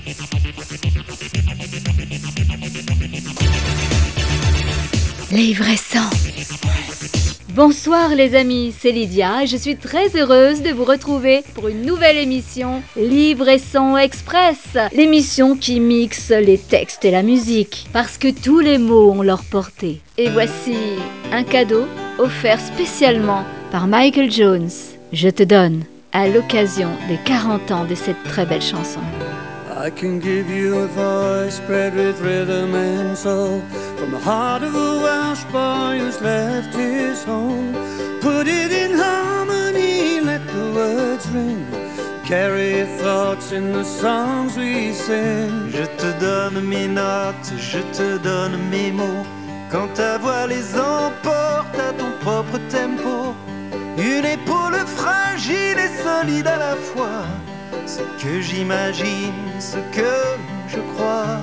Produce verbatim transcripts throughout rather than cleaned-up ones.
Livre et sang. Bonsoir les amis, c'est Lydia et je suis très heureuse de vous retrouver pour une nouvelle émission Livre et Son Express, l'émission qui mixe les textes et la musique, parce que tous les mots ont leur portée. Et voici un cadeau offert spécialement par Michael Jones. Je te donne à l'occasion des quarante ans de cette très belle chanson. I can give you a voice spread with rhythm and soul, from the heart of a Welsh boy who's left his home. Put it in harmony, let the words ring, carry your thoughts in the songs we sing. Je te donne mes notes, je te donne mes mots, quand ta voix les emporte à ton propre tempo. Une épaule fragile et solide à la fois, ce que j'imagine, ce que je crois.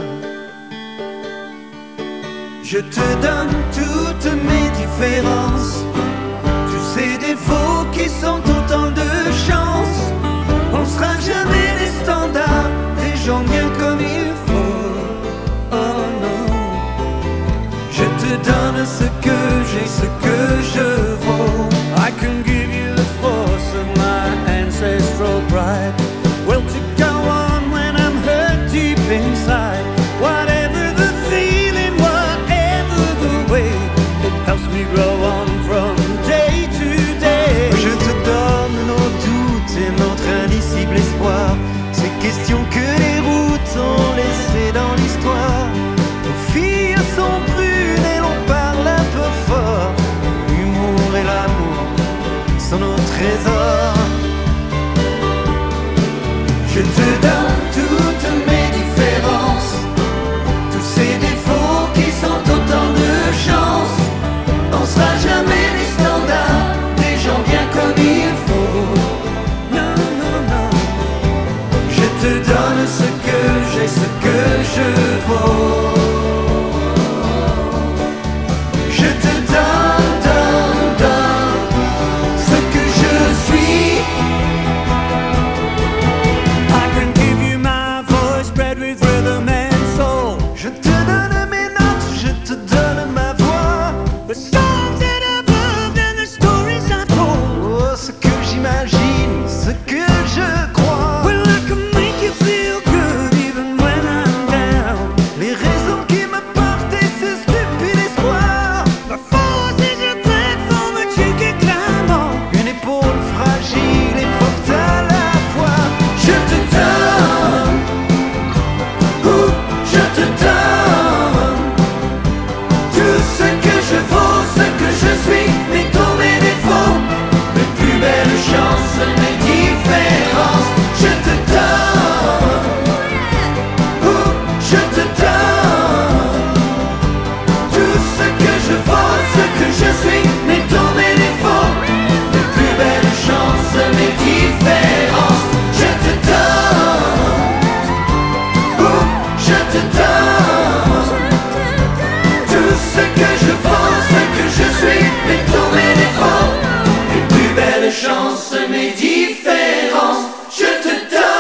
Je te donne toutes mes différences, tous ces défauts qui sont autant de chance. On sera jamais des standards, des gens bien comme il faut. Oh non. Je te donne ce que j'ai, ce que je vaux. I can give you the force of my ancestral pride, will to go on when I'm hurt deep inside. Whatever the feeling, whatever the way, it helps me grow on from day to day. Je te donne nos doutes et notre indicible espoir, ces questions que les routes ont laissées dans l'histoire. Nos filles sont brunes et l'on parle un peu fort, l'humour et l'amour sont nos trésors. Je te donne toutes mes différences, tous ces défauts qui sont autant de chance. On sera jamais les standards, des gens bien comme il faut. Non, non, non. Je te donne ce que j'ai, ce que je vaux. Je te donne, donne, donne ce que je suis. I can give you my voice spread with rhythm and soul. Je te donne mes notes, je te donne ma voix. The songs that I've loved and the stories I've told. Oh, ce que j'imagine, ce que je crois. Well, I can make you feel good even when I'm down. Les raisons qui me portent et ce stupide espoir. The force is a platform that you can climb on. Une épaule fragile et forte à la fois. Je te donne, ouh, je te donne tout ce que je vaux, ce que je suis, mes tours, mes défauts, mes plus belles chances, mes différences. Je te donne, ouh, je te donne tout ce que je vaux, ce que je suis, mes tours, mes défauts, mes plus belles chances, mes différences. Je te donne, ouh, je te donne tout ce que je vaux, ce que je suis, mes tours, mes défauts, mes plus belles chances, mes différences. Je te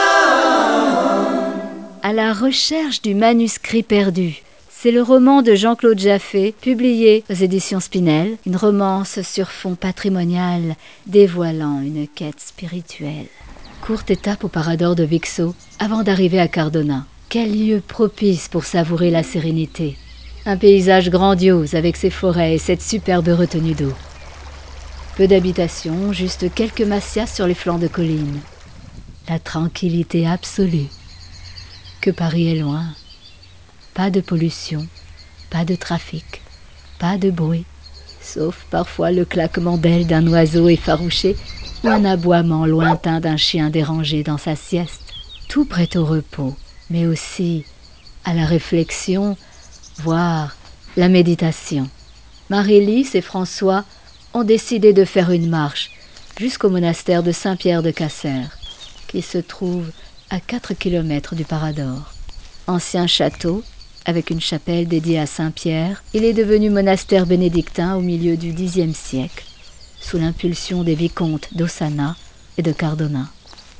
donne. À la recherche du manuscrit perdu. C'est le roman de Jean-Claude Jaffé, publié aux éditions Spinel, une romance sur fond patrimonial dévoilant une quête spirituelle. Courte étape au Parador de Vixau avant d'arriver à Cardona. Quel lieu propice pour savourer la sérénité. Un paysage grandiose avec ses forêts et cette superbe retenue d'eau. Peu d'habitations, juste quelques massias sur les flancs de collines. La tranquillité absolue. Que Paris est loin. Pas de pollution, pas de trafic, pas de bruit, sauf parfois le claquement d'ailes d'un oiseau effarouché ou un aboiement lointain d'un chien dérangé dans sa sieste. Tout prêt au repos, mais aussi à la réflexion, voire la méditation. Marie-Lys et François ont décidé de faire une marche jusqu'au monastère de Saint-Pierre de Cassères, qui se trouve à quatre kilomètres du Parador. Ancien château, avec une chapelle dédiée à Saint-Pierre, il est devenu monastère bénédictin au milieu du dixième siècle, sous l'impulsion des vicomtes d'Ossana et de Cardona.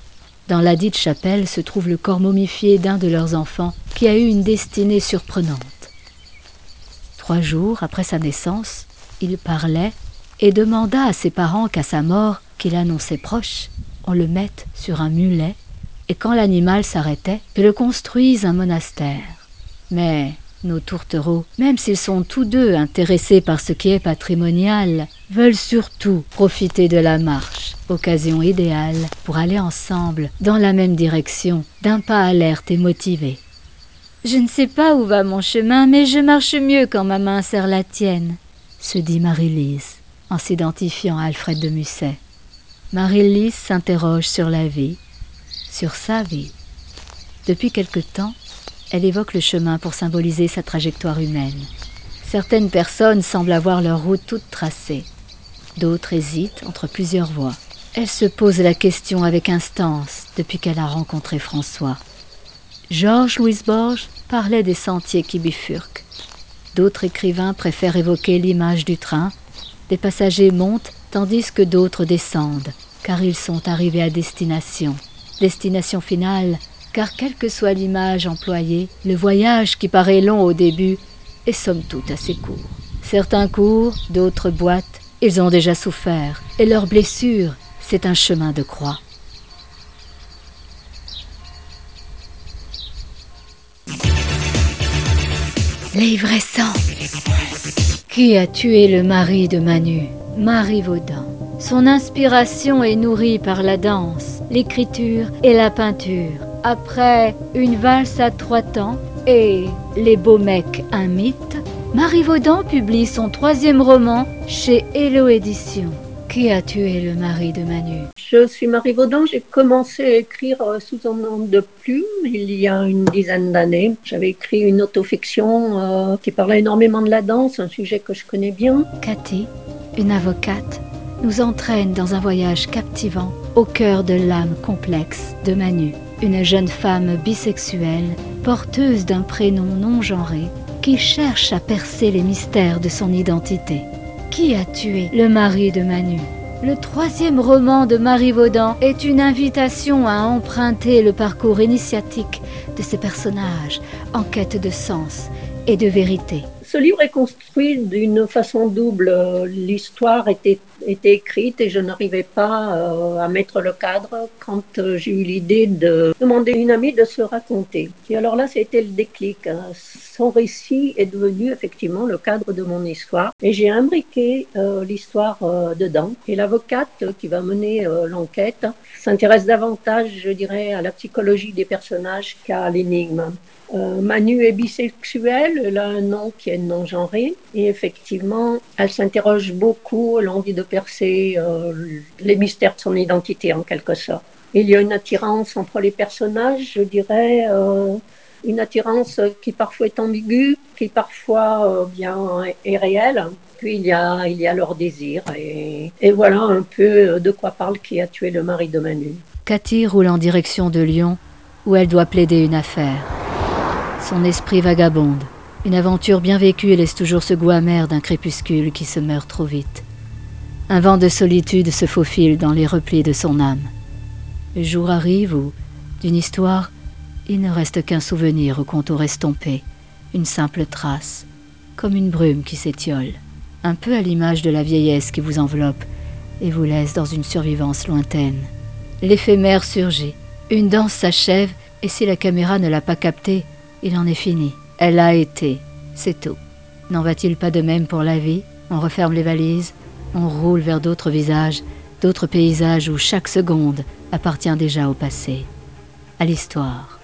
Dans ladite chapelle se trouve le corps momifié d'un de leurs enfants qui a eu une destinée surprenante. Trois jours après sa naissance, il parlait et demanda à ses parents qu'à sa mort, qu'il annonçait proche, on le mette sur un mulet et quand l'animal s'arrêtait, que le construise un monastère. Mais nos tourtereaux, même s'ils sont tous deux intéressés par ce qui est patrimonial, veulent surtout profiter de la marche, occasion idéale pour aller ensemble dans la même direction, d'un pas alerte et motivé. « Je ne sais pas où va mon chemin, mais je marche mieux quand ma main serre la tienne », se dit Marie-Lise, en s'identifiant à Alfred de Musset. Marie-Lise s'interroge sur la vie, sur sa vie. Depuis quelque temps, elle évoque le chemin pour symboliser sa trajectoire humaine. Certaines personnes semblent avoir leur route toute tracée. D'autres hésitent entre plusieurs voies. Elle se pose la question avec instance depuis qu'elle a rencontré François. Georges Louis Borges parlait des sentiers qui bifurquent. D'autres écrivains préfèrent évoquer l'image du train. Des passagers montent tandis que d'autres descendent, car ils sont arrivés à destination. Destination finale, car quelle que soit l'image employée, le voyage qui paraît long au début est somme toute assez court. Certains courent, d'autres boitent, ils ont déjà souffert, et leur blessure, c'est un chemin de croix. L'ivrescent. Qui a tué le mari de Manu? Marivaudan. Son inspiration est nourrie par la danse, l'écriture et la peinture. Après Une valse à trois temps et Les beaux mecs, un mythe, Marivaudan publie son troisième roman chez Hello Éditions. Qui a tué le mari de Manu? Je suis Marivaudan, j'ai commencé à écrire sous un nom de plume il y a une dizaine d'années. J'avais écrit une autofiction euh, qui parlait énormément de la danse, un sujet que je connais bien. Cathy, une avocate, nous entraîne dans un voyage captivant au cœur de l'âme complexe de Manu, une jeune femme bisexuelle, porteuse d'un prénom non genré, qui cherche à percer les mystères de son identité. Qui a tué le mari de Manu? Le troisième roman de Marivaudan est une invitation à emprunter le parcours initiatique de ces personnages en quête de sens et de vérité. Ce livre est construit d'une façon double. L'histoire était, était écrite et je n'arrivais pas euh, à mettre le cadre quand euh, j'ai eu l'idée de demander à une amie de se raconter. Et alors là, c'était le déclic. Son récit est devenu effectivement le cadre de mon histoire. Et j'ai imbriqué euh, l'histoire euh, dedans. Et l'avocate qui va mener euh, l'enquête s'intéresse davantage, je dirais, à la psychologie des personnages qu'à l'énigme. Euh, Manu est bisexuelle, elle a un nom qui est non-genré et effectivement, elle s'interroge beaucoup, elle a envie de percer euh, les mystères de son identité en quelque sorte. Il y a une attirance entre les personnages, je dirais, euh, une attirance qui parfois est ambiguë, qui parfois euh, bien est réelle. Puis il y a, il y a leur désir et, et voilà un peu de quoi parle Qui a tué le mari de Manu. Cathy roule en direction de Lyon où elle doit plaider une affaire. Son esprit vagabonde. Une aventure bien vécue laisse toujours ce goût amer d'un crépuscule qui se meurt trop vite. Un vent de solitude se faufile dans les replis de son âme. Le jour arrive où, d'une histoire, il ne reste qu'un souvenir au contour estompé, une simple trace, comme une brume qui s'étiole, un peu à l'image de la vieillesse qui vous enveloppe et vous laisse dans une survivance lointaine. L'éphémère surgit, une danse s'achève et si la caméra ne l'a pas captée, il en est fini. Elle a été, c'est tout. N'en va-t-il pas de même pour la vie? On referme les valises, on roule vers d'autres visages, d'autres paysages où chaque seconde appartient déjà au passé, à l'histoire.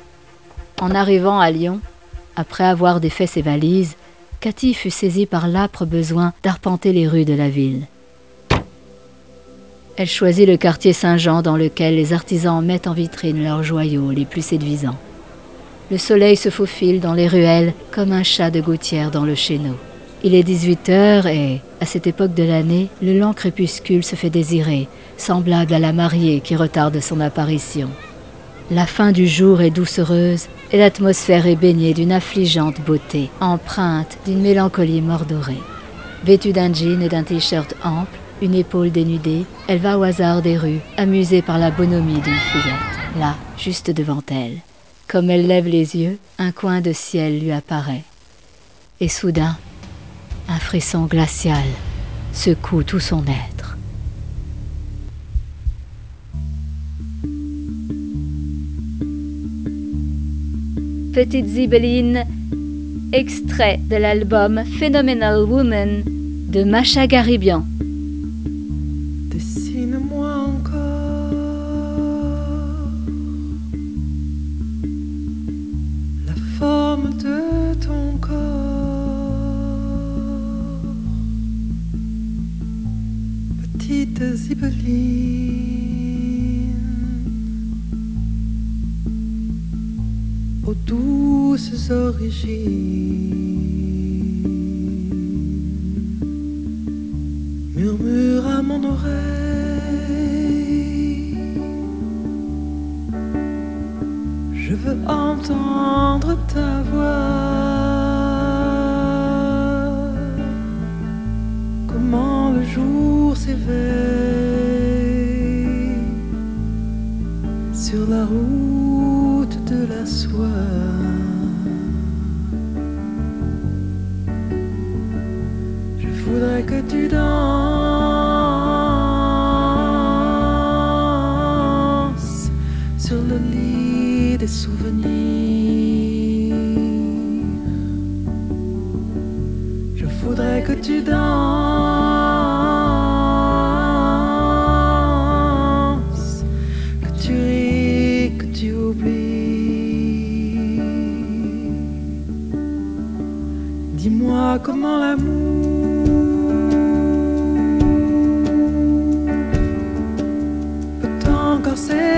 En arrivant à Lyon, après avoir défait ses valises, Cathy fut saisie par l'âpre besoin d'arpenter les rues de la ville. Elle choisit le quartier Saint-Jean dans lequel les artisans mettent en vitrine leurs joyaux les plus séduisants. Le soleil se faufile dans les ruelles comme un chat de gouttière dans le chéneau. Il est dix-huit heures et, à cette époque de l'année, le lent crépuscule se fait désirer, semblable à la mariée qui retarde son apparition. La fin du jour est doucereuse et l'atmosphère est baignée d'une affligeante beauté, empreinte d'une mélancolie mordorée. Vêtue d'un jean et d'un t-shirt ample, une épaule dénudée, elle va au hasard des rues, amusée par la bonhomie d'une fillette. là, juste devant elle. Comme elle lève les yeux, un coin de ciel lui apparaît. Et soudain, un frisson glacial secoue tout son être. Petite Zibelline, extrait de l'album Phenomenal Woman de Masha Garibian. Dessine-moi encore la forme de ton corps, petite Zibelline, aux douces origines. Murmure à mon oreille, je veux entendre ta voix. Comment le jour s'éveille sur la route de la soie. Je voudrais que tu danses sur le lit des souvenirs. Je voudrais que tu danses, que tu ris, que tu oublies. Dis-moi comment l'amour encore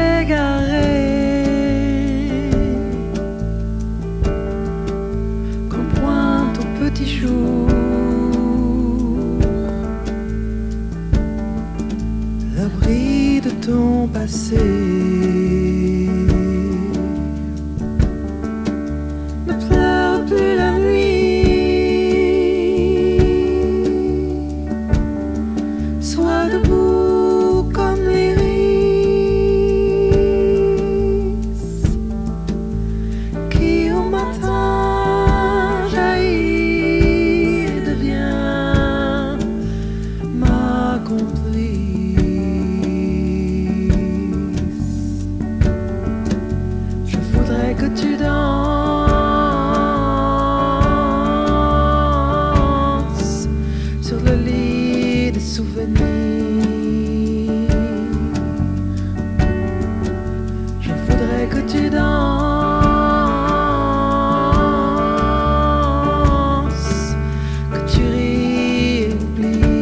s'égarer quand pointe ton petit jour, l'abri de ton passé. Ne pleure plus la nuit, sois debout comme les que tu danses sur le lit des souvenirs. Je voudrais que tu danses, que tu ris et oublies.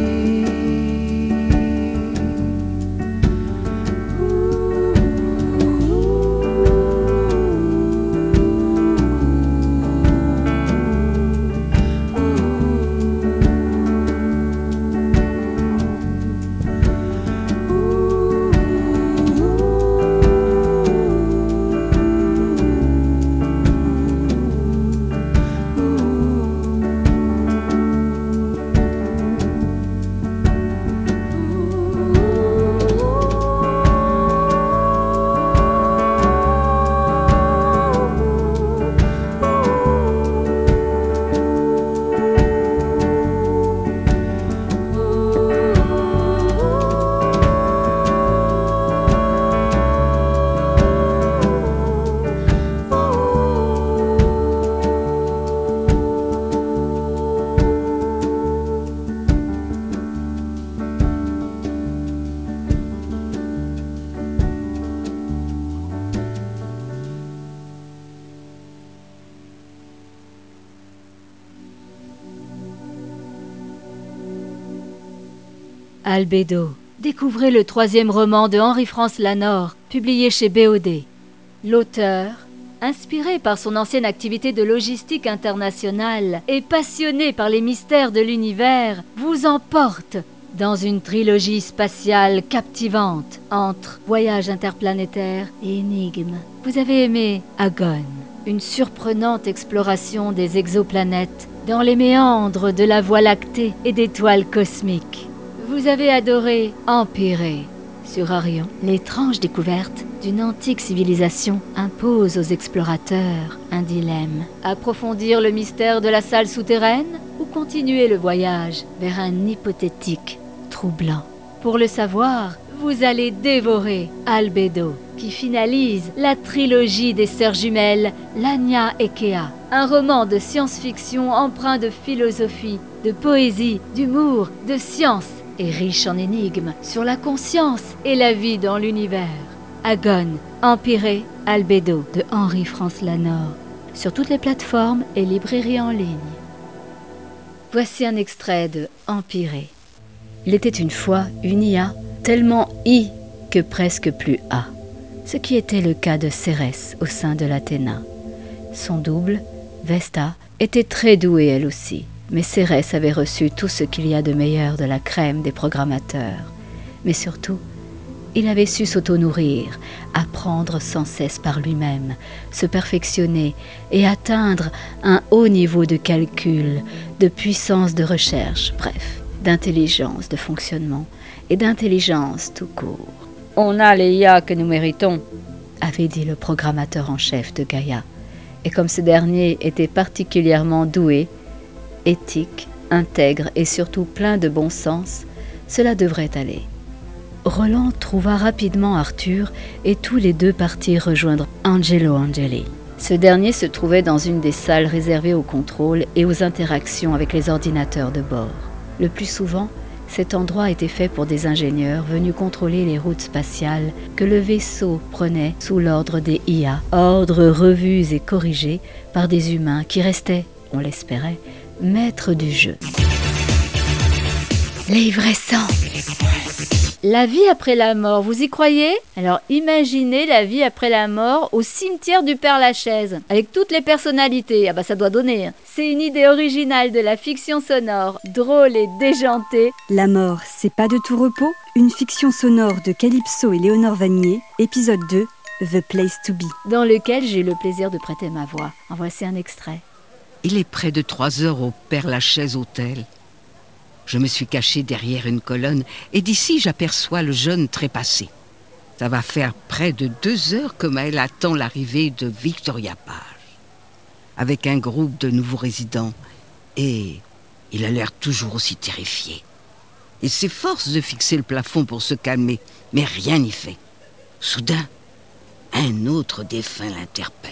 Albédo. Découvrez le troisième roman de Henri-France Lanor, publié chez B O D. L'auteur, inspiré par son ancienne activité de logistique internationale et passionné par les mystères de l'univers, vous emporte dans une trilogie spatiale captivante entre voyages interplanétaires et énigmes. Vous avez aimé Agon, une surprenante exploration des exoplanètes dans les méandres de la Voie lactée et d'étoiles cosmiques. Vous avez adoré Empyrée, sur Arion, l'étrange découverte d'une antique civilisation impose aux explorateurs un dilemme. Approfondir le mystère de la salle souterraine ou continuer le voyage vers un hypothétique trou blanc? Pour le savoir, vous allez dévorer Albedo, qui finalise la trilogie des sœurs jumelles Lania et Kea. Un roman de science-fiction empreint de philosophie, de poésie, d'humour, de science et riche en énigmes sur la conscience et la vie dans l'univers. Agon, Empyrée, Albedo de Henri-France Lanor, sur toutes les plateformes et librairies en ligne. Voici un extrait de Empyrée. Il était une fois une I A tellement I que presque plus A, ce qui était le cas de Cérès au sein de l'Athéna. Son double, Vesta, était très douée elle aussi, mais Cérès avait reçu tout ce qu'il y a de meilleur de la crème des programmateurs. Mais surtout, il avait su s'auto-nourrir, apprendre sans cesse par lui-même, se perfectionner et atteindre un haut niveau de calcul, de puissance de recherche, bref, d'intelligence de fonctionnement et d'intelligence tout court. « On a les I A que nous méritons », avait dit le programmateur en chef de Gaïa. Et comme ce dernier était particulièrement doué, éthique, intègre et surtout plein de bon sens, cela devrait aller. Roland trouva rapidement Arthur et tous les deux partirent rejoindre Angelo Angeli. Ce dernier se trouvait dans une des salles réservées au contrôle et aux interactions avec les ordinateurs de bord. Le plus souvent, cet endroit était fait pour des ingénieurs venus contrôler les routes spatiales que le vaisseau prenait sous l'ordre des I A, ordres revus et corrigés par des humains qui restaient, on l'espérait, maîtres du jeu. Les vrais sangs. La vie après la mort, vous y croyez? Alors imaginez la vie après la mort au cimetière du Père-Lachaise, avec toutes les personnalités. Ah bah ça doit donner. C'est une idée originale de la fiction sonore, drôle et déjantée. La mort, c'est pas de tout repos? Une fiction sonore de Calypso et Léonore Vanier, épisode deux, The Place to Be. Dans lequel j'ai eu le plaisir de prêter ma voix. En voici un extrait. Il est près de trois heures au Père-Lachaise Hôtel. Je me suis caché derrière une colonne et d'ici j'aperçois le jeune trépassé. Ça va faire près de deux heures que Maël attend l'arrivée de Victoria Page, avec un groupe de nouveaux résidents, et il a l'air toujours aussi terrifié. Il s'efforce de fixer le plafond pour se calmer, mais rien n'y fait. Soudain, un autre défunt l'interpelle.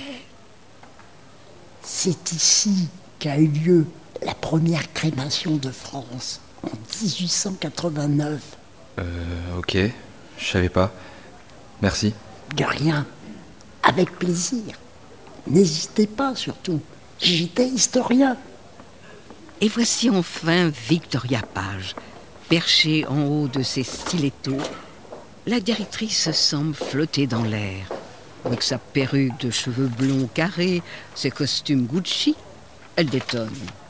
C'est ici qu'a eu lieu la première crémation de France, en dix-huit cent quatre-vingt-neuf. Euh, ok, je savais pas. Merci. De rien, avec plaisir. N'hésitez pas surtout, j'étais historien. Et voici enfin Victoria Page, perchée en haut de ses stilettos. La directrice semble flotter dans l'air, avec sa perruque de cheveux blonds carrés, ses costumes Gucci. Elle détonne.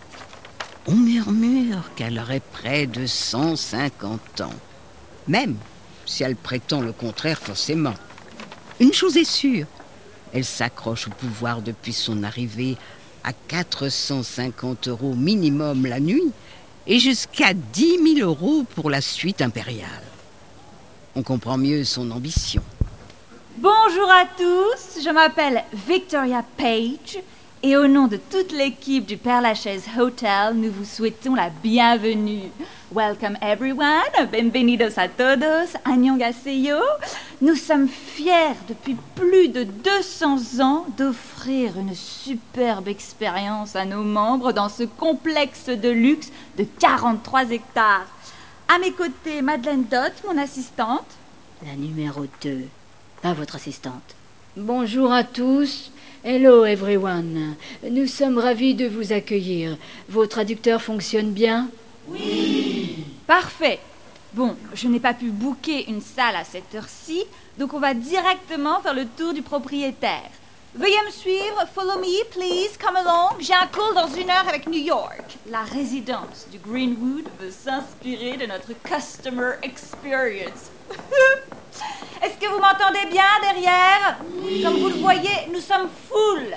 On murmure qu'elle aurait près de cent cinquante ans, même si elle prétend le contraire forcément. Une chose est sûre, elle s'accroche au pouvoir depuis son arrivée à quatre cent cinquante euros minimum la nuit et jusqu'à dix mille euros pour la suite impériale. On comprend mieux son ambition. Bonjour à tous, je m'appelle Victoria Page et au nom de toute l'équipe du Père-Lachaise Hotel, nous vous souhaitons la bienvenue. Welcome everyone, bienvenidos a todos, annyeonghaseyo. Nous sommes fiers depuis plus de deux cents ans d'offrir une superbe expérience à nos membres dans ce complexe de luxe de quarante-trois hectares. À mes côtés, Madeleine Dott, mon assistante. La numéro deux, pas votre assistante. Bonjour à tous. Hello everyone. Nous sommes ravis de vous accueillir. Vos traducteurs fonctionnent bien? Oui. Parfait. Bon, je n'ai pas pu booker une salle à cette heure-ci, donc on va directement faire le tour du propriétaire. Veuillez me suivre, follow me, please, come along. J'ai un call dans une heure avec New York. La résidence du Greenwood veut s'inspirer de notre customer experience. Est-ce que vous m'entendez bien derrière? Oui. Comme vous le voyez, nous sommes full.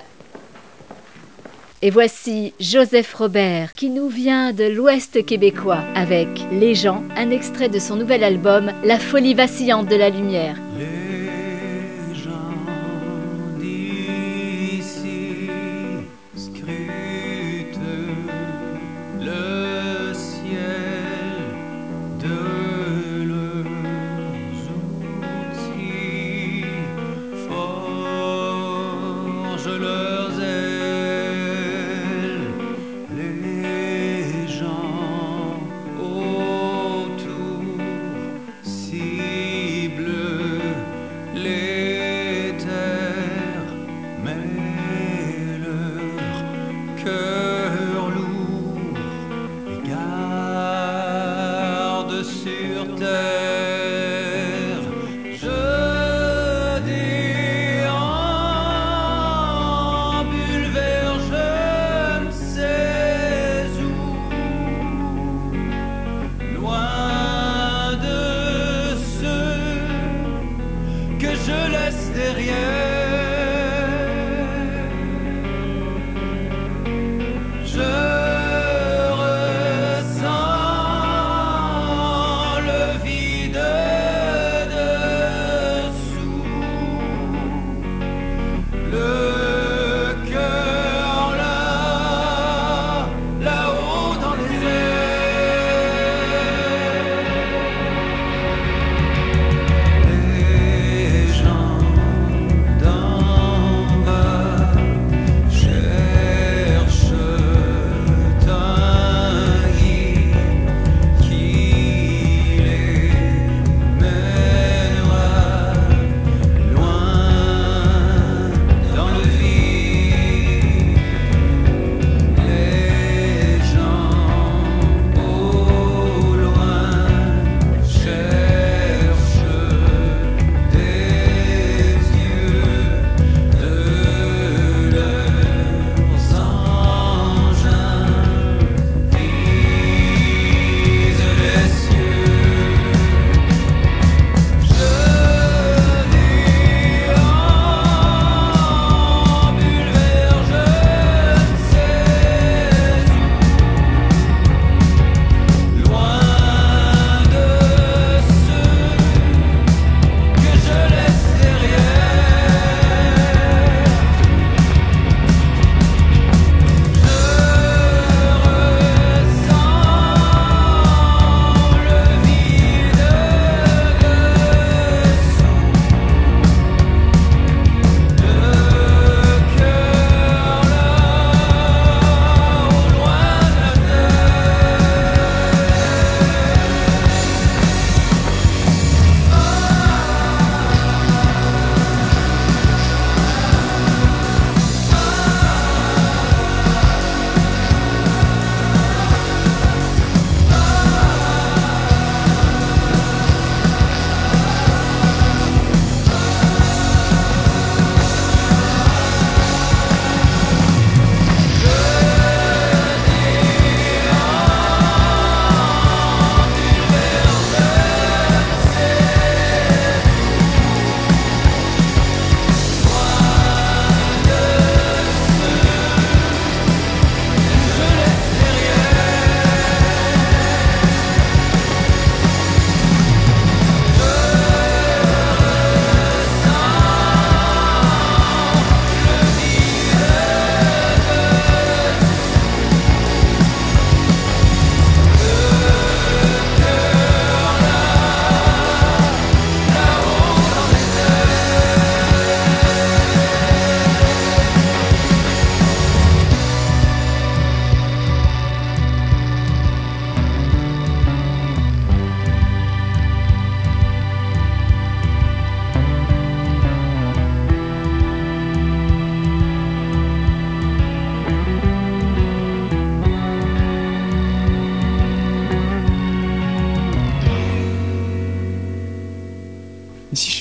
Et voici Joseph Robert qui nous vient de l'Ouest québécois avec Les gens, un extrait de son nouvel album La folie vacillante de la lumière. Les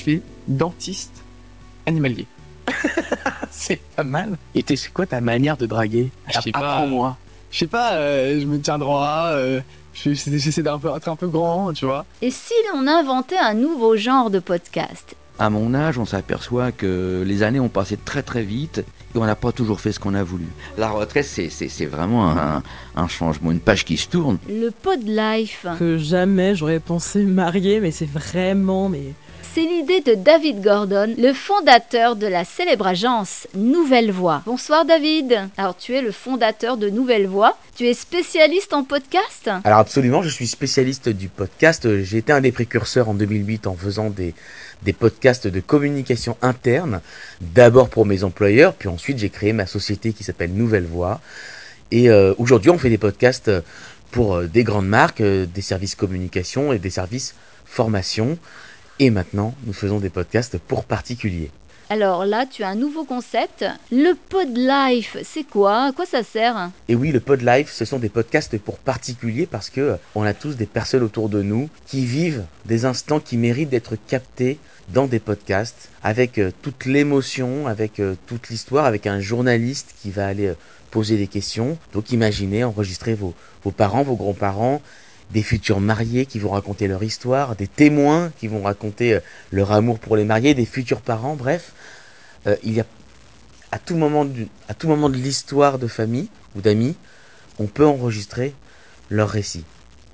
fais dentiste animalier. C'est pas mal. Et t'es, c'est quoi ta manière de draguer? Je sais pas. Apprends-moi. Je sais pas, euh, je me tiens droit, euh, j'essaie j'essaie d'être un peu, d'être un peu grand, tu vois. Et si l'on inventait un nouveau genre de podcast? À mon âge, on s'aperçoit que les années ont passé très très vite et on n'a pas toujours fait ce qu'on a voulu. La retraite, c'est, c'est, c'est vraiment un, un changement, une page qui se tourne. Le pod life. Que jamais j'aurais pensé marier, mais c'est vraiment... mais C'est l'idée de David Gordon, le fondateur de la célèbre agence Nouvelle Voix. Bonsoir David. Alors tu es le fondateur de Nouvelle Voix. Tu es spécialiste en podcast? Alors absolument, je suis spécialiste du podcast. J'ai été un des précurseurs en deux mille huit en faisant des, des podcasts de communication interne. D'abord pour mes employeurs, puis ensuite j'ai créé ma société qui s'appelle Nouvelle Voix. Et euh, aujourd'hui on fait des podcasts pour euh, des grandes marques, euh, des services communication et des services formation. Et maintenant, nous faisons des podcasts pour particuliers. Alors là, tu as un nouveau concept. Le pod life, c'est quoi? À quoi ça sert? Et oui, le pod life, ce sont des podcasts pour particuliers parce que euh, on a tous des personnes autour de nous qui vivent des instants qui méritent d'être captés dans des podcasts avec euh, toute l'émotion, avec euh, toute l'histoire, avec un journaliste qui va aller euh, poser des questions. Donc imaginez enregistrer vos, vos parents, vos grands-parents, des futurs mariés qui vont raconter leur histoire, des témoins qui vont raconter euh, leur amour pour les mariés, des futurs parents, bref. Euh, il y a à tout moment du, à tout moment de l'histoire de famille ou d'amis, on peut enregistrer leur récit.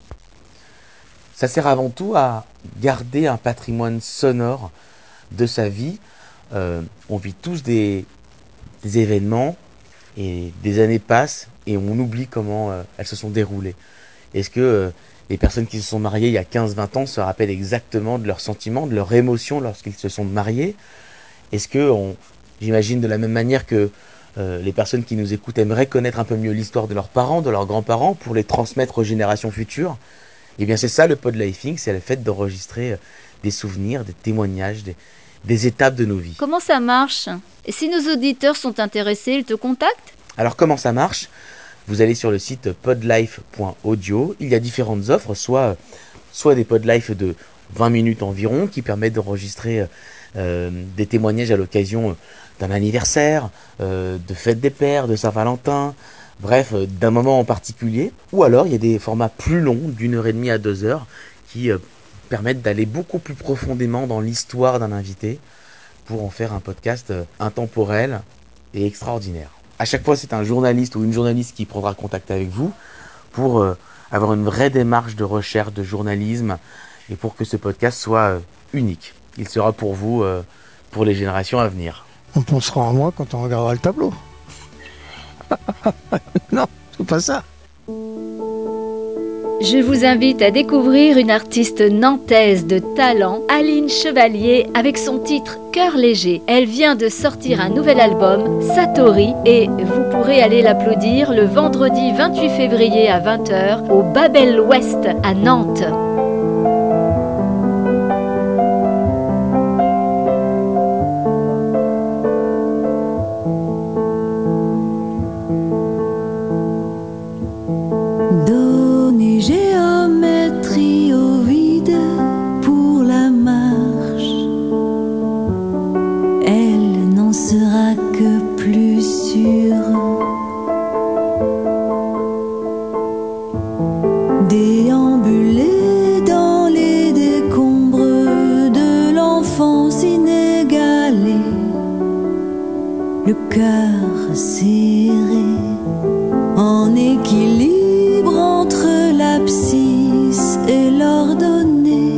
Ça sert avant tout à garder un patrimoine sonore de sa vie. Euh, on vit tous des, des événements et des années passent et on oublie comment euh, elles se sont déroulées. Est-ce que euh, les personnes qui se sont mariées il y a quinze vingt ans se rappellent exactement de leurs sentiments, de leurs émotions lorsqu'ils se sont mariés? Est-ce que, on, j'imagine de la même manière que euh, les personnes qui nous écoutent aimeraient connaître un peu mieux l'histoire de leurs parents, de leurs grands-parents, pour les transmettre aux générations futures? Eh bien c'est ça le podlifing, c'est le fait d'enregistrer euh, des souvenirs, des témoignages, des, des étapes de nos vies. Comment ça marche? Et si nos auditeurs sont intéressés, ils te contactent? Alors comment ça marche? Vous allez sur le site podlife point audio, il y a différentes offres, soit, soit des podlife de vingt minutes environ qui permettent d'enregistrer euh, des témoignages à l'occasion d'un anniversaire, euh, de fête des pères, de Saint-Valentin, bref, euh, d'un moment en particulier. Ou alors il y a des formats plus longs, d'une heure et demie à deux heures, qui euh, permettent d'aller beaucoup plus profondément dans l'histoire d'un invité pour en faire un podcast euh, intemporel et extraordinaire. À chaque fois, c'est un journaliste ou une journaliste qui prendra contact avec vous pour euh, avoir une vraie démarche de recherche, de journalisme et pour que ce podcast soit euh, unique. Il sera pour vous, euh, pour les générations à venir. On pensera à moi quand on regardera le tableau. Non, c'est pas ça. Je vous invite à découvrir une artiste nantaise de talent, Aline Chevalier, avec son titre Cœur léger. Elle vient de sortir un nouvel album, Satori, et vous pourrez aller l'applaudir le vendredi vingt-huit février à vingt heures au Babel Ouest à Nantes. Géométrie au vide pour la marche, elle n'en sera que plus sûre. Déambuler dans les décombres de l'enfance inégalée, le cœur serré en équilibre entre l'abscisse et l'ordonnée,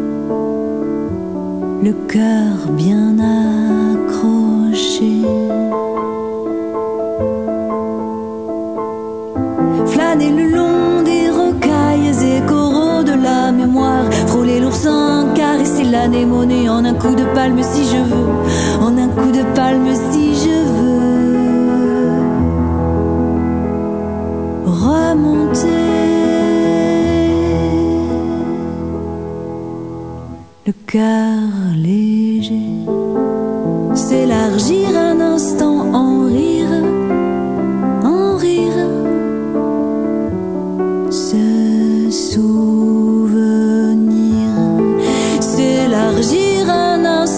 le cœur bien accroché. Flâner le long des rocailles et coraux de la mémoire, frôler l'oursin, caresser l'anémone en un coup de palme si je veux, en un coup de palme si je veux. Remonter le cœur léger, s'élargir un instant, en rire, en rire, se souvenir, s'élargir un instant.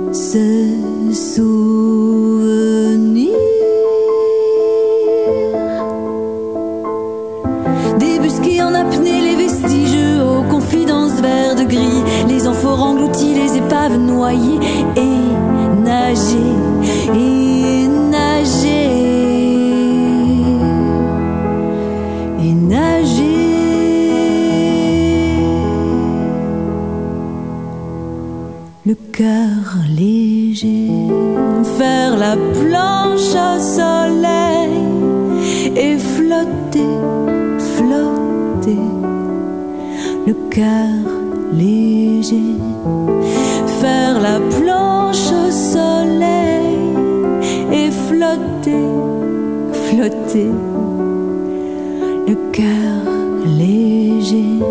se souvenir débusquer en apnée les vestiges aux confidences vert de gris, les amphores engloutis, les épaves noyées et nager, et nager, et nager. Le cœur léger, faire la planche au soleil et flotter, flotter. Le cœur léger, faire la planche au soleil et flotter, flotter. Le cœur léger,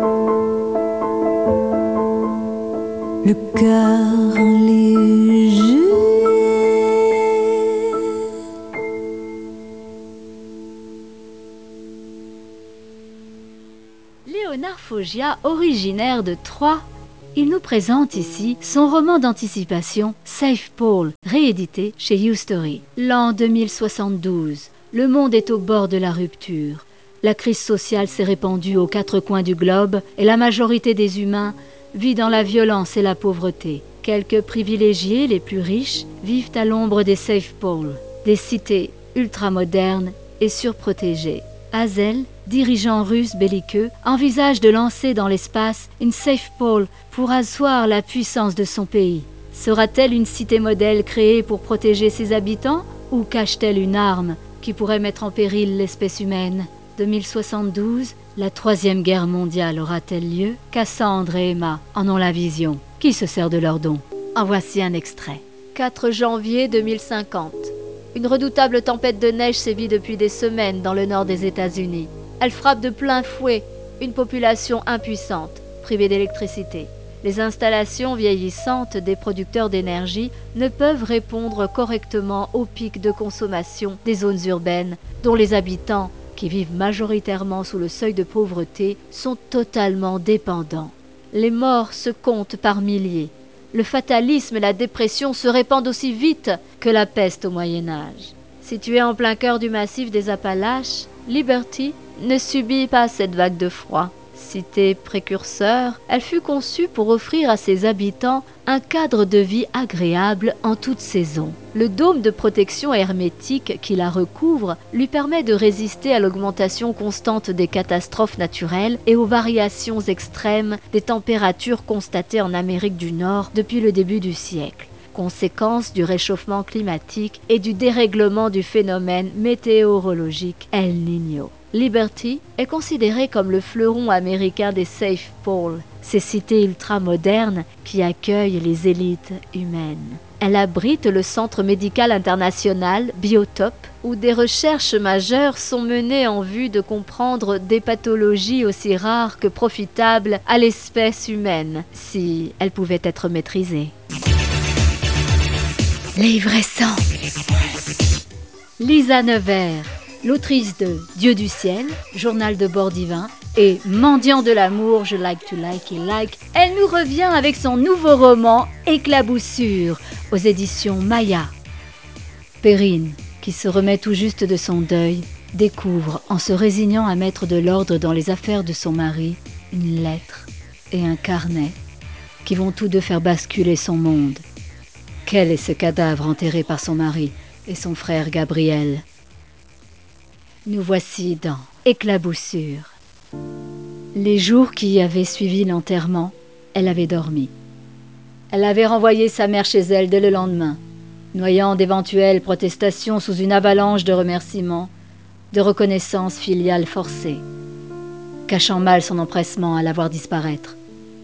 le cœur léger. Léonard Foggia, originaire de Troyes, il nous présente ici son roman d'anticipation Safe Paul, réédité chez U-Story. L'an deux mille soixante-douze, le monde est au bord de la rupture. La crise sociale s'est répandue aux quatre coins du globe et la majorité des humains vit dans la violence et la pauvreté. Quelques privilégiés, les plus riches, vivent à l'ombre des Safe Poles, des cités ultramodernes et surprotégées. Hazel, dirigeant russe belliqueux, envisage de lancer dans l'espace une Safe Pole pour asseoir la puissance de son pays. Sera-t-elle une cité modèle créée pour protéger ses habitants ou cache-t-elle une arme qui pourrait mettre en péril l'espèce humaine ? deux mille soixante-douze, la troisième guerre mondiale aura-t-elle lieu ? Cassandre et Emma en ont la vision. Qui se sert de leurs dons ? En voici un extrait. quatre janvier deux mille cinquante. Une redoutable tempête de neige sévit depuis des semaines dans le nord des États-Unis. Elle frappe de plein fouet une population impuissante, privée d'électricité. Les installations vieillissantes des producteurs d'énergie ne peuvent répondre correctement aux pics de consommation des zones urbaines, dont les habitants, qui vivent majoritairement sous le seuil de pauvreté, sont totalement dépendants. Les morts se comptent par milliers. Le fatalisme et la dépression se répandent aussi vite que la peste au Moyen-Âge. Située en plein cœur du massif des Appalaches, Liberty ne subit pas cette vague de froid. Cité précurseur, elle fut conçue pour offrir à ses habitants un cadre de vie agréable en toute saison. Le dôme de protection hermétique qui la recouvre lui permet de résister à l'augmentation constante des catastrophes naturelles et aux variations extrêmes des températures constatées en Amérique du Nord depuis le début du siècle, conséquence du réchauffement climatique et du dérèglement du phénomène météorologique El Niño. Liberty est considérée comme le fleuron américain des Safe Poles, ces cités ultramodernes qui accueillent les élites humaines. Elle abrite le Centre médical international Biotop, où des recherches majeures sont menées en vue de comprendre des pathologies aussi rares que profitables à l'espèce humaine, si elles pouvaient être maîtrisées. Les vrais sangs. Lisa Nevers, l'autrice de Dieu du ciel, Journal de bord divin, et Mendiant de l'amour, Je like to like et like, elle nous revient avec son nouveau roman Éclaboussure, aux éditions Maya. Perrine, qui se remet tout juste de son deuil, découvre, en se résignant à mettre de l'ordre dans les affaires de son mari, une lettre et un carnet qui vont tous deux faire basculer son monde. Quel est ce cadavre enterré par son mari et son frère Gabriel ? Nous voici dans Éclaboussure. Les jours qui avaient suivi l'enterrement, elle avait dormi. Elle avait renvoyé sa mère chez elle dès le lendemain, noyant d'éventuelles protestations sous une avalanche de remerciements, de reconnaissance filiale forcée, cachant mal son empressement à la voir disparaître.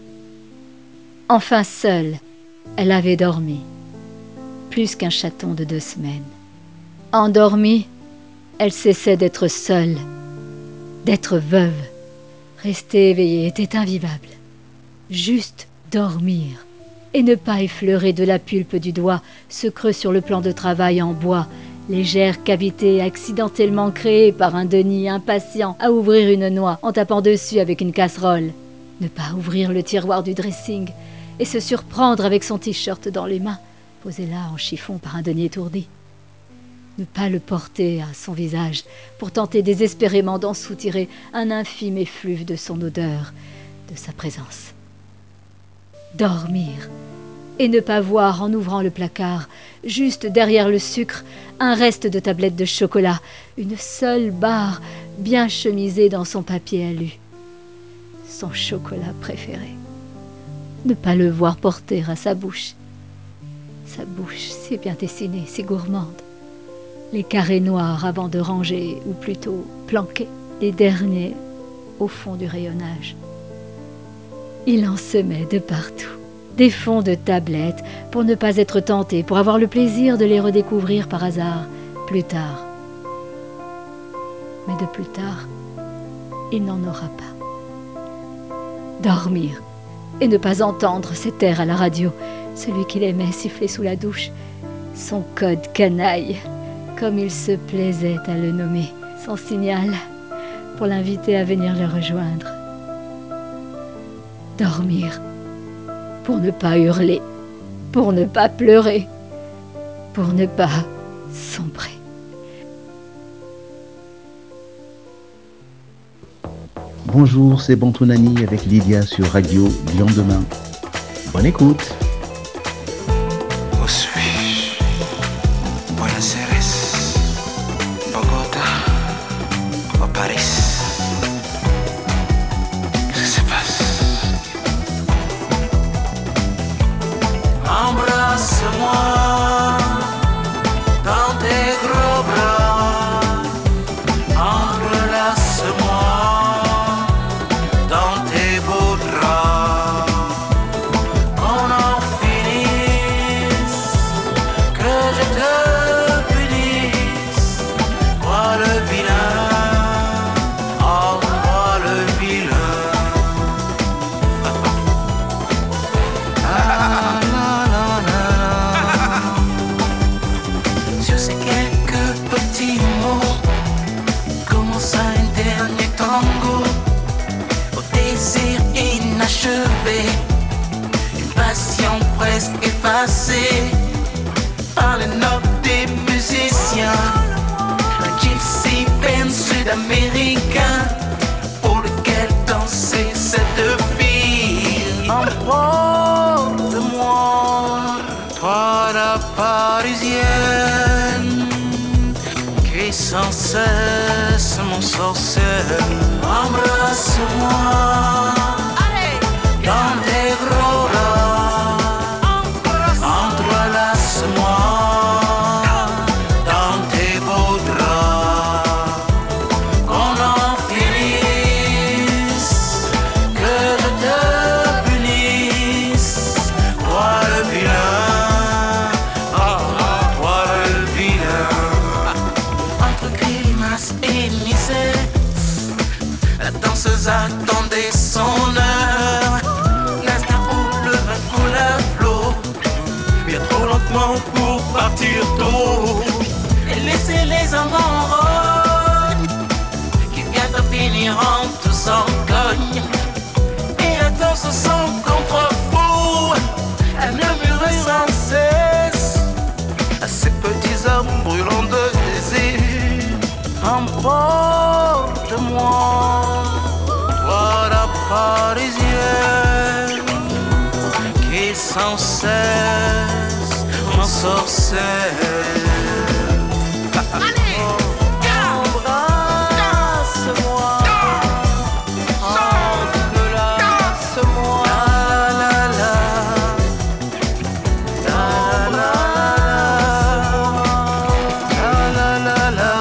Enfin seule, elle avait dormi, plus qu'un chaton de deux semaines. Endormie, elle cessait d'être seule, d'être veuve. Rester éveillée était invivable. Juste dormir et ne pas effleurer de la pulpe du doigt ce creux sur le plan de travail en bois, légère cavité accidentellement créée par un Denis impatient à ouvrir une noix en tapant dessus avec une casserole. Ne pas ouvrir le tiroir du dressing et se surprendre avec son t-shirt dans les mains, posé là en chiffon par un denier étourdi. Ne pas le porter à son visage pour tenter désespérément d'en soutirer un infime effluve de son odeur, de sa présence. Dormir et ne pas voir en ouvrant le placard, juste derrière le sucre, un reste de tablette de chocolat, une seule barre bien chemisée dans son papier alu. Son chocolat préféré. Ne pas le voir porter à sa bouche. Sa bouche si bien dessinée, si gourmande. Les carrés noirs avant de ranger, ou plutôt planquer, les derniers au fond du rayonnage. Il en semait de partout, des fonds de tablettes, pour ne pas être tenté, pour avoir le plaisir de les redécouvrir par hasard, plus tard. Mais de plus tard, il n'en aura pas. Dormir, et ne pas entendre cet air à la radio, celui qu'il aimait siffler sous la douche, son code canaille, comme il se plaisait à le nommer, son signal pour l'inviter à venir le rejoindre. Dormir, pour ne pas hurler, pour ne pas pleurer, pour ne pas sombrer. Bonjour, c'est Bantounani avec Lydia sur Radio Lendemain. Bonne écoute. Où suis-je? Buenos Aires, Bogota, ou Paris? Qu'est-ce qui se passe? Embrasse-moi dans tes gros bras, entrelace-moi dans tes beaux draps, qu'on en finisse, que je te punisse, toi le vilain, oh toi le vilain. Ah, la, la, la, la. Sur ces quelques petits mots commence un dernier tango, au désir inachevé, une passion presque effacée par les notes des musiciens, un gypsy band sud-américain pour lequel danser cette fille. Emporte-moi, toi la parisienne, qui sans cesse mon sorcière. Embrasse-moi dans tes gros bras, entrelace-moi dans tes beaux draps, qu'on en finisse, que je te punisse, toi le vilain, oh toi le vilain. Entre grimaces et misère, la danseuse attendait son heure, l'instant où le vin coule à flot, bien trop lentement pour partir tôt, et laisser les amants rognes, qui bientôt finiront tous en cogne, et la danse sans contre-fou, elle murmurait sans cesse à ces petits hommes brûlants de désir. Emporte-moi, toi la parisienne, qui sans cesse m'ensorcelle. Allez, embrasse-moi, entrelace-moi, la la la, la la la, la la la,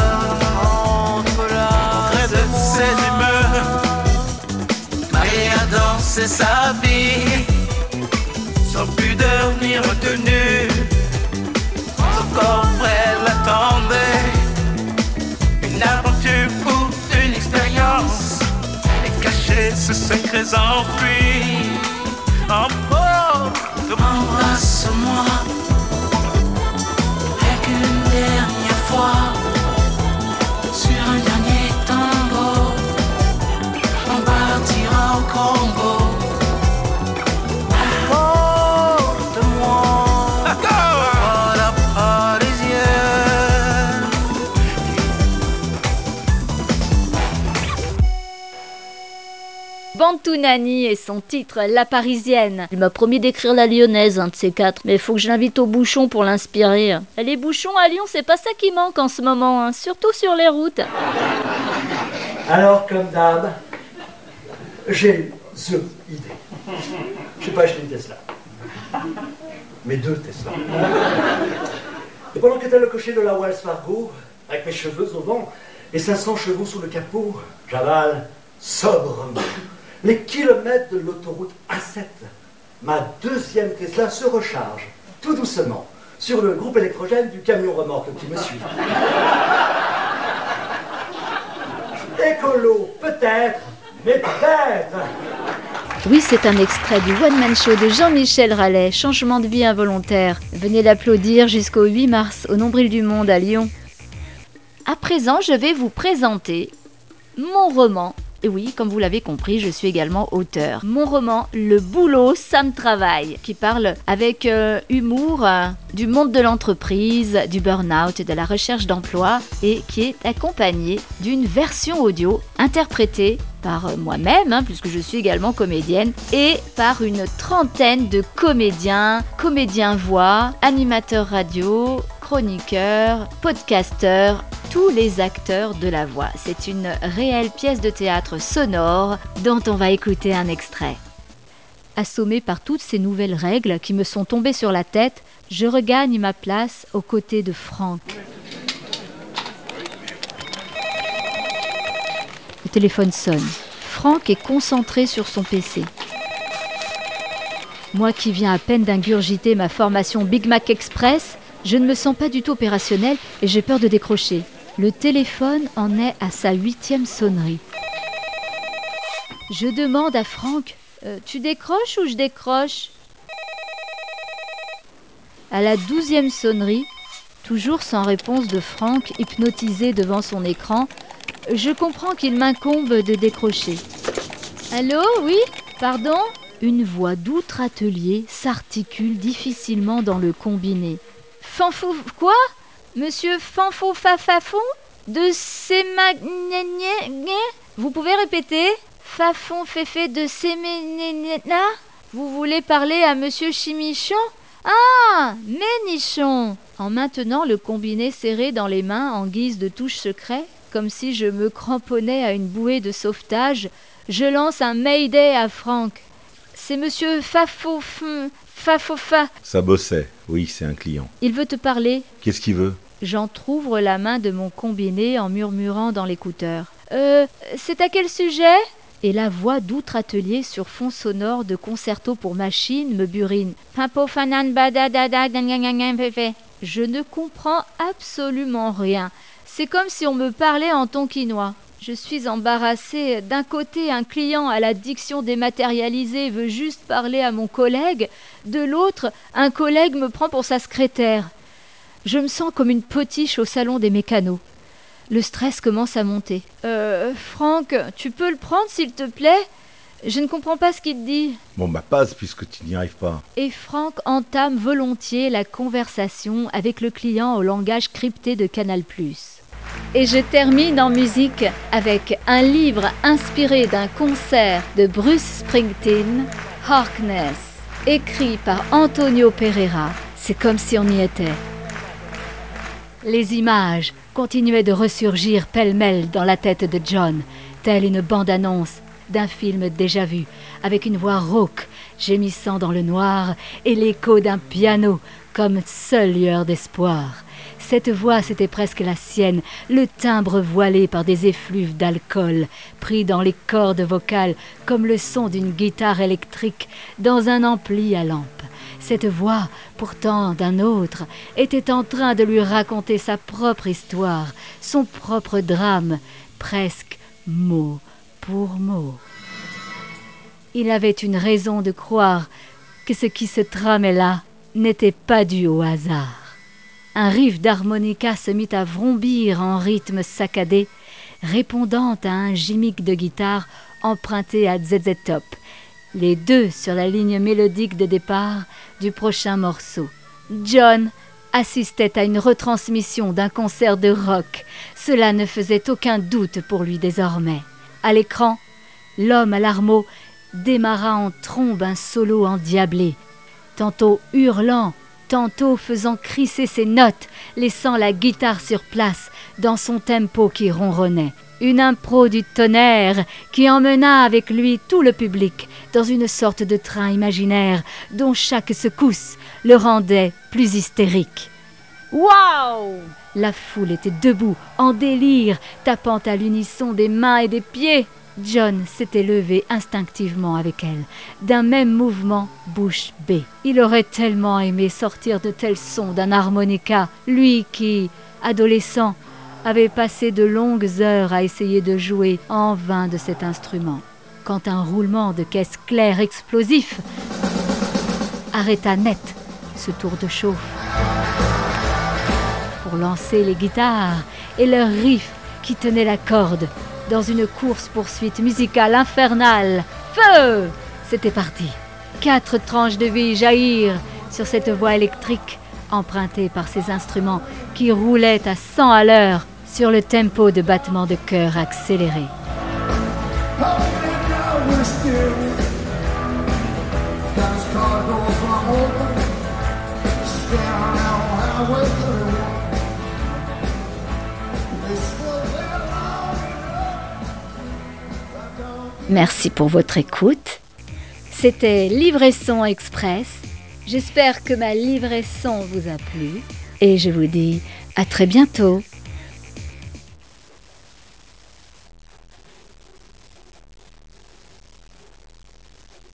près de ses humeurs, Maria danser sa vie, sans pudeur ni retenue. Son corps prêt l'attendait, une aventure ou une expérience, et cacher ses secrets enfuis. Emporte-moi, embrasse-moi, rien qu'une dernière fois, sur un dernier tango, on partira au Congo. Emporte-moi Tounani et son titre La Parisienne. Il m'a promis d'écrire La Lyonnaise, un de ces quatre, mais il faut que je l'invite au bouchon pour l'inspirer. Les bouchons à Lyon, c'est pas ça qui manque en ce moment, hein, surtout sur les routes. Alors, comme d'hab, j'ai the idée. Je sais pas acheter une Tesla. Mais deux Tesla. Et pendant qu'était le cocher de la Wells Fargo, avec mes cheveux au vent et cinq cents chevaux sous le capot, j'avale sobrement les kilomètres de l'autoroute A sept. Ma deuxième Tesla se recharge, tout doucement, sur le groupe électrogène du camion remorque qui me suit. Écolo, peut-être, mais peut-être. Oui, c'est un extrait du one-man show de Jean-Michel Rallet, Changement de vie involontaire. Venez l'applaudir jusqu'au huit mars au Nombril du Monde à Lyon. À présent, je vais vous présenter mon roman. Et oui, comme vous l'avez compris, je suis également auteur. Mon roman, Le boulot, ça me travaille, qui parle avec euh, humour euh, du monde de l'entreprise, du burn-out, de la recherche d'emploi, et qui est accompagné d'une version audio interprétée par moi-même, hein, puisque je suis également comédienne, et par une trentaine de comédiens, comédiens voix, animateurs radio, chroniqueurs, podcasteurs, tous les acteurs de la voix. C'est une réelle pièce de théâtre sonore dont on va écouter un extrait. Assommé par toutes ces nouvelles règles qui me sont tombées sur la tête, je regagne ma place aux côtés de Franck. Le téléphone sonne. Franck est concentré sur son P C. Moi qui viens à peine d'ingurgiter ma formation Big Mac Express, je ne me sens pas du tout opérationnelle et j'ai peur de décrocher. Le téléphone en est à sa huitième sonnerie. Je demande à Franck, euh, « Tu décroches ou je décroche ?» À la douzième sonnerie, toujours sans réponse de Franck, hypnotisé devant son écran, je comprends qu'il m'incombe de décrocher. « Allô, oui, pardon ?» Une voix d'outre-atelier s'articule difficilement dans le combiné. « Fanfou, quoi ? Monsieur Fanfou Fafafou de Sémagnéné ? Vous pouvez répéter ? Fafon Féfé de Séménéna ? Vous voulez parler à Monsieur Chimichon ? Ah, Ménichon !» En maintenant le combiné serré dans les mains en guise de touche secret, comme si je me cramponnais à une bouée de sauvetage, je lance un Mayday à Franck. « C'est Monsieur Fafofin, Fafofa. » Ça bossait, oui, c'est un client. Il veut te parler. Qu'est-ce qu'il veut ? J'entr'ouvre la main de mon combiné en murmurant dans l'écouteur. Euh, c'est à quel sujet ? Et la voix d'outre-atelier sur fond sonore de concerto pour machine me burine. Je ne comprends absolument rien. C'est comme si on me parlait en tonkinois. Je suis embarrassée. D'un côté, un client à la diction dématérialisée veut juste parler à mon collègue. De l'autre, un collègue me prend pour sa secrétaire. Je me sens comme une potiche au salon des mécanos. Le stress commence à monter. Euh, Franck, tu peux le prendre s'il te plaît ? Je ne comprends pas ce qu'il te dit. Bon bah passe puisque tu n'y arrives pas. Et Franck entame volontiers la conversation avec le client au langage crypté de Canal plus. Et je termine en musique avec un livre inspiré d'un concert de Bruce Springsteen, Harkness, écrit par Antonio Pereira. C'est comme si on y était. Les images continuaient de ressurgir pêle-mêle dans la tête de John, telle une bande-annonce d'un film déjà vu, avec une voix rauque, gémissant dans le noir, et l'écho d'un piano, comme seule lueur d'espoir. Cette voix, c'était presque la sienne, le timbre voilé par des effluves d'alcool, pris dans les cordes vocales, comme le son d'une guitare électrique dans un ampli à lampe. Cette voix, pourtant d'un autre, était en train de lui raconter sa propre histoire, son propre drame, presque mot pour mot. Il avait une raison de croire que ce qui se tramait là n'était pas dû au hasard. Un riff d'harmonica se mit à vrombir en rythme saccadé, répondant à un gimmick de guitare emprunté à Z Z Top, les deux sur la ligne mélodique de départ du prochain morceau. John assistait à une retransmission d'un concert de rock. Cela ne faisait aucun doute pour lui désormais. À l'écran, l'homme à l'armeau démarra en trombe un solo endiablé, tantôt hurlant, tantôt faisant crisser ses notes, laissant la guitare sur place dans son tempo qui ronronnait. Une impro du tonnerre qui emmena avec lui tout le public dans une sorte de train imaginaire dont chaque secousse le rendait plus hystérique. Waouh! La foule était debout, en délire, tapant à l'unisson des mains et des pieds. John s'était levé instinctivement avec elle, d'un même mouvement bouche bée. Il aurait tellement aimé sortir de tels sons d'un harmonica, lui qui, adolescent, avait passé de longues heures à essayer de jouer en vain de cet instrument, quand un roulement de caisse claire explosif arrêta net ce tour de chauffe. Pour lancer les guitares et leurs riffs qui tenaient la corde dans une course-poursuite musicale infernale. Feu! C'était parti. Quatre tranches de vie jaillirent sur cette voix électrique empruntée par ces instruments qui roulaient à cent à l'heure sur le tempo de battements de cœur accéléré. Merci pour votre écoute. C'était Livraison Express. J'espère que ma livraison vous a plu et je vous dis à très bientôt.